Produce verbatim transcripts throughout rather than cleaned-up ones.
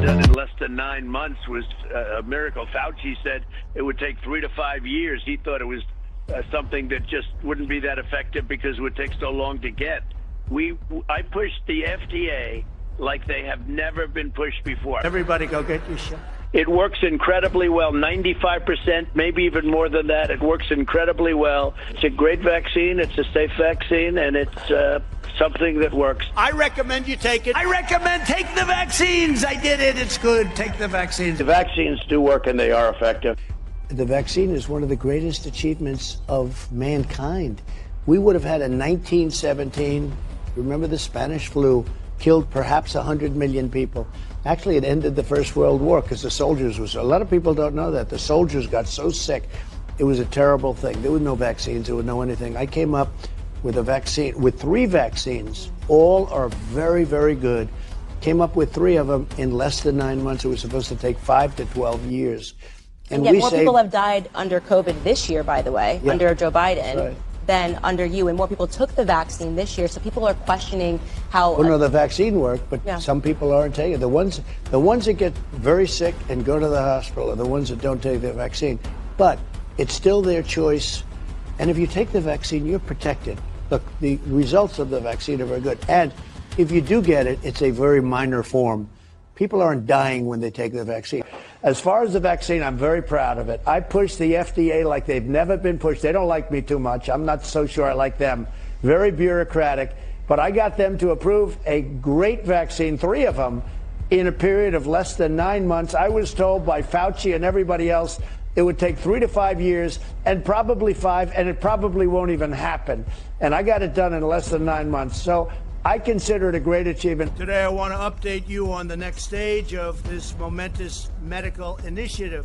done in less than nine months was uh, a miracle. Fauci said it would take three to five years. He thought it was uh, something that just wouldn't be that effective because it would take so long to get. We, I pushed the F D A like they have never been pushed before. Everybody go get your shot. It works incredibly well, ninety-five percent, maybe even more than that. It works incredibly well. It's a great vaccine. It's a safe vaccine, and it's uh, something that works. I recommend you take it. I recommend take the vaccines. I did it. It's good. Take the vaccines. The vaccines do work, and they are effective. The vaccine is one of the greatest achievements of mankind. We would have had a nineteen seventeen, remember the Spanish flu, killed perhaps one hundred million people. Actually, it ended the First World War because the soldiers was, a lot of people don't know that. The soldiers got so sick. It was a terrible thing. There were no vaccines. There was no anything. I came up with a vaccine, with three vaccines. All are very, very good. Came up with three of them in less than nine months. It was supposed to take five to twelve years. And, and yet we more saved, people have died under COVID this year, by the way, yeah, under Joe Biden. right. Than under you, and more people took the vaccine this year. So people are questioning how. Well, no, the vaccine worked, but yeah. some people aren't taking it. The ones, the ones that get very sick and go to the hospital are the ones that don't take the vaccine. But it's still their choice, and if you take the vaccine, you're protected. Look, the results of the vaccine are very good, and if you do get it, it's a very minor form. People aren't dying when they take the vaccine. As far as the vaccine, I'm very proud of it. I pushed the F D A like they've never been pushed. They don't like me too much. I'm not so sure I like them. Very bureaucratic. But I got them to approve a great vaccine, three of them, in a period of less than nine months. I was told by Fauci and everybody else it would take three to five years, and probably five, and it probably won't even happen. And I got it done in less than nine months. So I consider it a great achievement. Today, I want to update you on the next stage of this momentous medical initiative.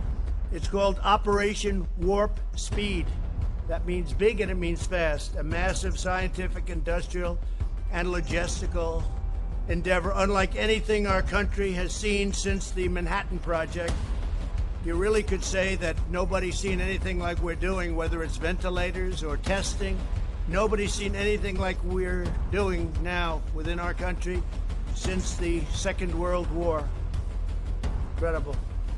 It's called Operation Warp Speed. That means big and it means fast. A massive scientific, industrial, and logistical endeavor, unlike anything our country has seen since the Manhattan Project. You really could say that nobody's seen anything like we're doing, whether it's ventilators or testing. Nobody's seen anything like we're doing now within our country since the Second World War. Incredible.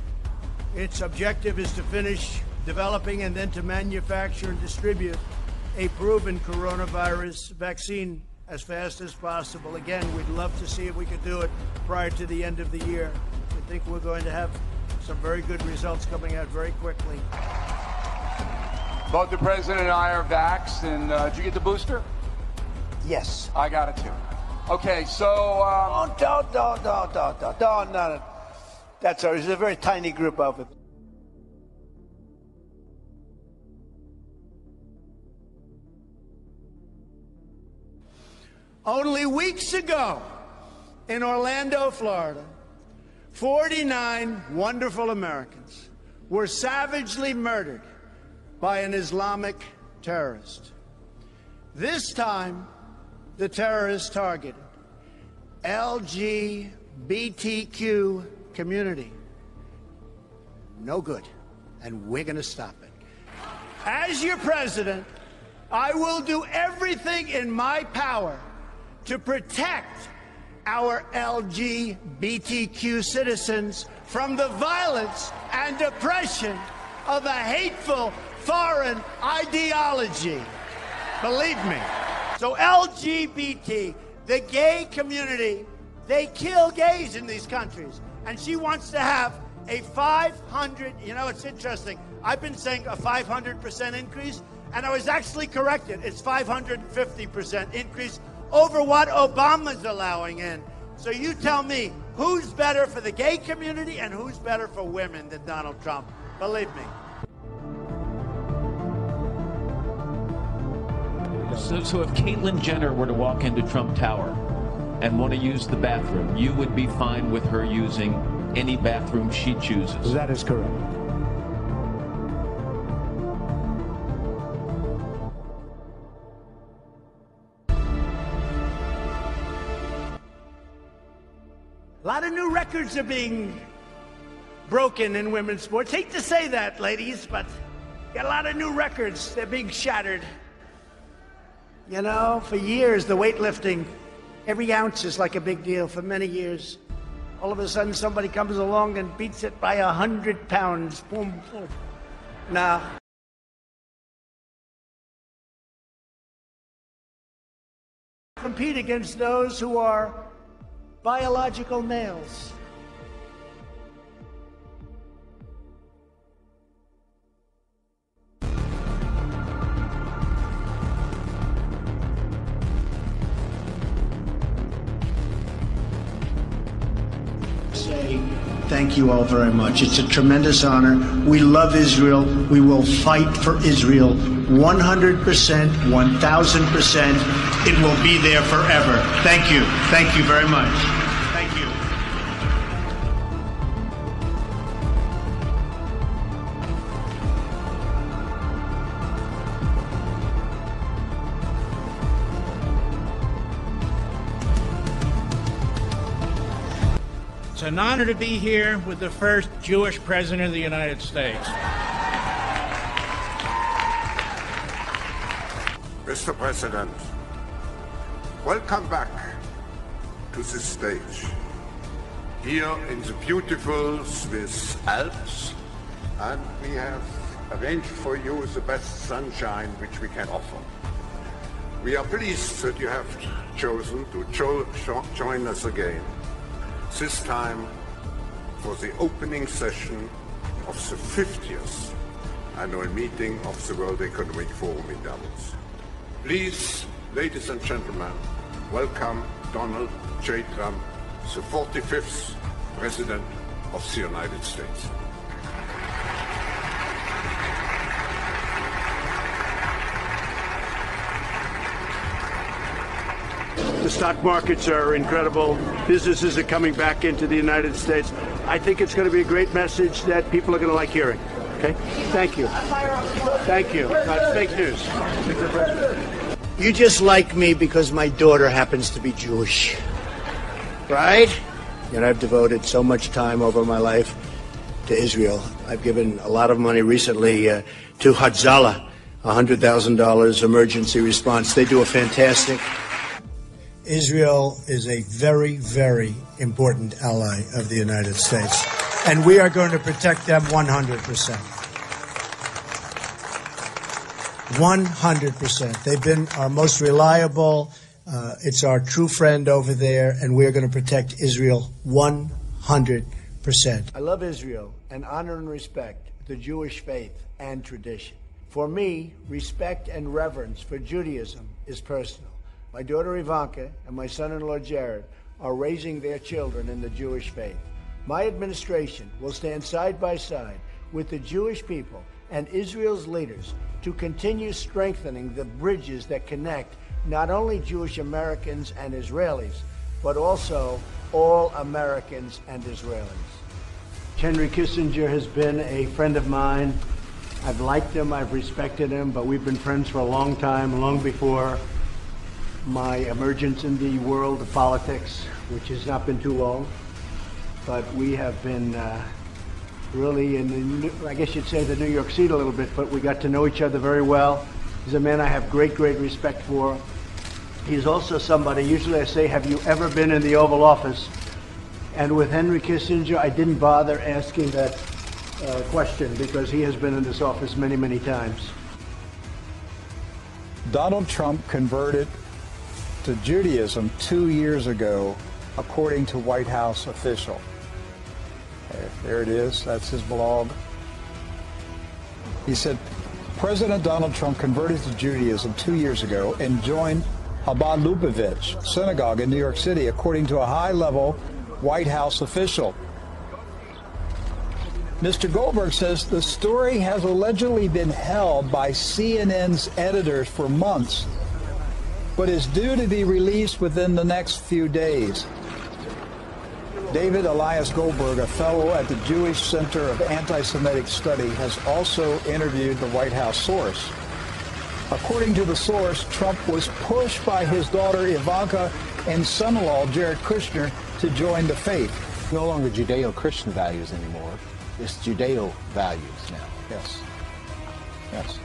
Its objective is to finish developing and then to manufacture and distribute a proven coronavirus vaccine as fast as possible. Again, we'd love to see if we could do it prior to the end of the year. I think we're going to have some very good results coming out very quickly. Both the president and I are vaxxed, and uh, did you get the booster? Yes. I got it too. Okay, so... Um... Oh, don't, don't, don't, don't, don't, don't, no. That's all. There's a very tiny group of it. Only weeks ago in Orlando, Florida, forty-nine wonderful Americans were savagely murdered by an Islamic terrorist. This time, the terrorist targeted L G B T Q community. No good, and we're going to stop it. As your president, I will do everything in my power to protect our L G B T Q citizens from the violence and oppression of a hateful foreign ideology. Believe me. So L G B T, the gay community, they kill gays in these countries. And she wants to have a five hundred, you know, it's interesting. I've been saying a five hundred percent increase, and I was actually corrected. It's five hundred fifty percent increase over what Obama's allowing in. So you tell me, who's better for the gay community and who's better for women than Donald Trump? Believe me. So, so if Caitlyn Jenner were to walk into Trump Tower and want to use the bathroom, you would be fine with her using any bathroom she chooses? That is correct. A lot of new records are being broken in women's sports. Hate to say that, ladies, but got a lot of new records. They're being shattered. You know, for years, the weightlifting, every ounce is like a big deal for many years. All of a sudden, somebody comes along and beats it by a hundred pounds. Boom, boom. Now, compete against those who are biological males. Say thank you all very much. It's a tremendous honor. We love Israel. We will fight for Israel one hundred percent, one thousand percent. It will be there forever. Thank you. Thank you very much. Thank you. It's an honor to be here with the first Jewish president of the United States. Mister President, welcome back to this stage. Here in the beautiful Swiss Alps, and we have arranged for you the best sunshine which we can offer. We are pleased that you have chosen to jo jo join us again. This time for the opening session of the fiftieth annual meeting of the World Economic Forum in Davos. Please, ladies and gentlemen, welcome Donald J. Trump, the forty-fifth President of the United States. The stock markets are incredible. Businesses are coming back into the United States. I think it's going to be a great message that people are going to like hearing. Okay? Thank you. Thank you. That's fake news. You just like me because my daughter happens to be Jewish, right? And I've devoted so much time over my life to Israel. I've given a lot of money recently uh, to Hatzalah, one hundred thousand dollars emergency response. They do a fantastic. Israel is a very, very important ally of the United States, and we are going to protect them one hundred percent. one hundred percent. They've been our most reliable. Uh, it's our true friend over there, and we're going to protect Israel one hundred percent. I love Israel and honor and respect the Jewish faith and tradition. For me, respect and reverence for Judaism is personal. My daughter Ivanka and my son-in-law Jared are raising their children in the Jewish faith. My administration will stand side by side with the Jewish people and Israel's leaders to continue strengthening the bridges that connect not only Jewish Americans and Israelis, but also all Americans and Israelis. Henry Kissinger has been a friend of mine. I've liked him, I've respected him, but we've been friends for a long time, long before my emergence in the world of politics, which has not been too long. But we have been uh, really in the, I guess you'd say, the New York seat a little bit, but we got to know each other very well. He's a man I have great, great respect for. He's also somebody, usually I say, have you ever been in the Oval Office? And with Henry Kissinger, I didn't bother asking that uh, question because he has been in this office many, many times. Donald Trump converted to Judaism two years ago, according to White House official. There it is. That's his blog. He said, President Donald Trump converted to Judaism two years ago and joined Chabad Lubavitch Synagogue in New York City, according to a high-level White House official. Mister Goldberg says the story has allegedly been held by C N N's editors for months, but is due to be released within the next few days. David Elias Goldberg, a fellow at the Jewish Center of Anti-Semitic Study, has also interviewed the White House source. According to the source, Trump was pushed by his daughter Ivanka and son-in-law Jared Kushner to join the faith. No longer Judeo-Christian values anymore. It's Judeo values now. Yes. Yes.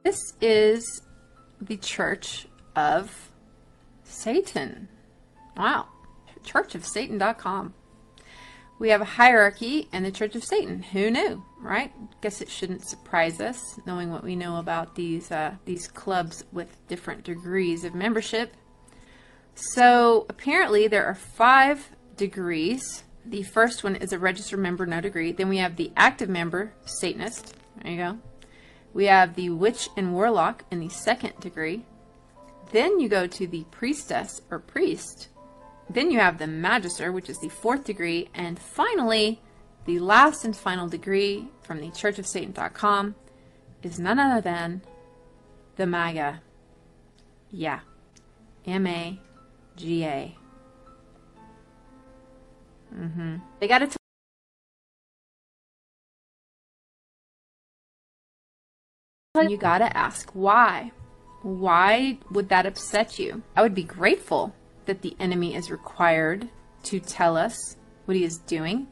This is the Church of Satan. Wow. church of satan dot com. We have a hierarchy in the Church of Satan. Who knew, right? Guess it shouldn't surprise us, knowing what we know about these uh, these clubs with different degrees of membership. So apparently there are five degrees. The first one is a registered member, no degree. Then we have the active member, Satanist. There you go. We have the witch and warlock in the second degree. Then you go to the priestess or priest. Then you have the magister, which is the fourth degree. And finally, the last and final degree from the church of satan dot com is none other than the MAGA. Yeah. M A G A. Mm-hmm. They got to You gotta ask why. Why would that upset you? I would be grateful that the enemy is required to tell us what he is doing.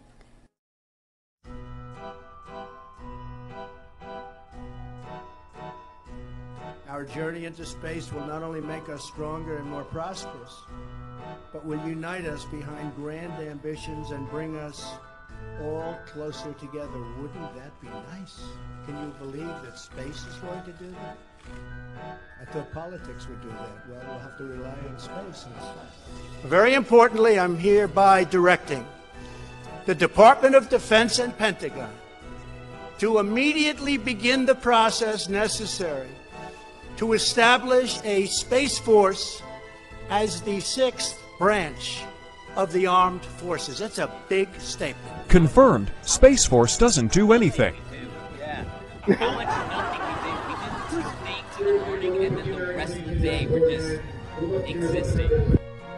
Our journey into space will not only make us stronger and more prosperous, but will unite us behind grand ambitions and bring us all closer together. Wouldn't that be nice? Can you believe that space is going to do that? I thought politics would do that. Well, we'll have to rely on space. Very importantly, I'm hereby directing the Department of Defense and Pentagon to immediately begin the process necessary to establish a Space Force as the sixth branch of the armed forces. That's a big statement. Confirmed. Space Force doesn't do anything. Yeah. How much nothing we did, we just stayed to the morning and then the rest of the day we're just existing.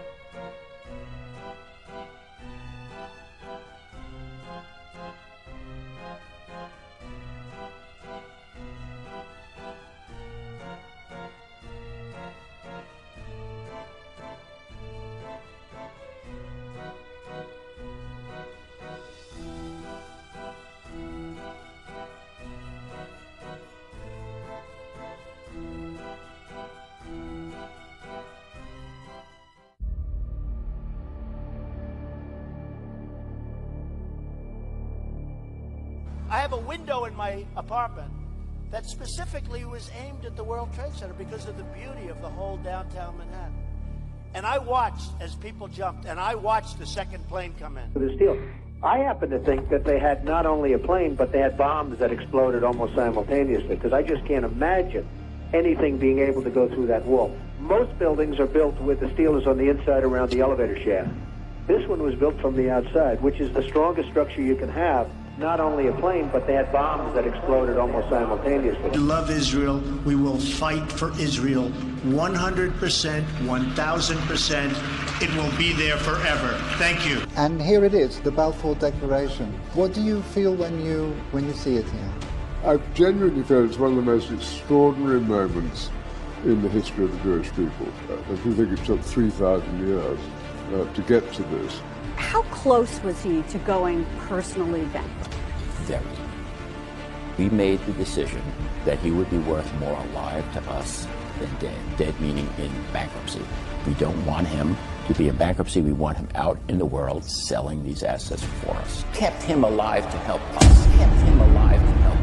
I have a window in my apartment that specifically was aimed at the World Trade Center because of the beauty of the whole downtown Manhattan. And I watched as people jumped, and I watched the second plane come in. The steel. I happen to think that they had not only a plane, but they had bombs that exploded almost simultaneously, because I just can't imagine anything being able to go through that wall. Most buildings are built with the steel is on the inside around the elevator shaft. This one was built from the outside, which is the strongest structure you can have. Not only a plane, but they had bombs that exploded almost simultaneously. We love Israel. We will fight for Israel one hundred percent, one thousand percent. It will be there forever. Thank you. And here it is, the Balfour Declaration. What do you feel when you when you see it here? I genuinely feel it's one of the most extraordinary moments in the history of the Jewish people. Uh, if you think it took three thousand years uh, to get to this. How close was he to going personally bankrupt? Very. We made the decision that he would be worth more alive to us than dead. Dead meaning in bankruptcy. We don't want him to be in bankruptcy. We want him out in the world selling these assets for us. Kept him alive to help us. Kept him alive to help us.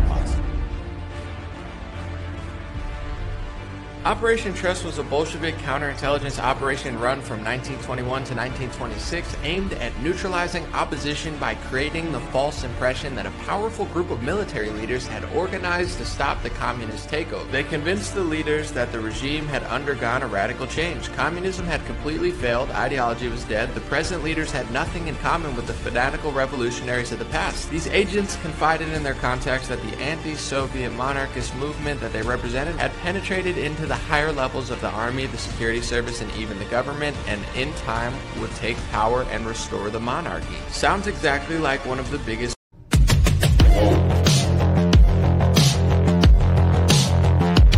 Operation Trust was a Bolshevik counterintelligence operation run from nineteen twenty-one to nineteen twenty-six aimed at neutralizing opposition by creating the false impression that a powerful group of military leaders had organized to stop the communist takeover. They convinced the leaders that the regime had undergone a radical change. Communism had completely failed, ideology was dead, the present leaders had nothing in common with the fanatical revolutionaries of the past. These agents confided in their contacts that the anti-Soviet monarchist movement that they represented had penetrated into the the higher levels of the army, the security service, and even the government, and in time would take power and restore the monarchy. Sounds exactly like one of the biggest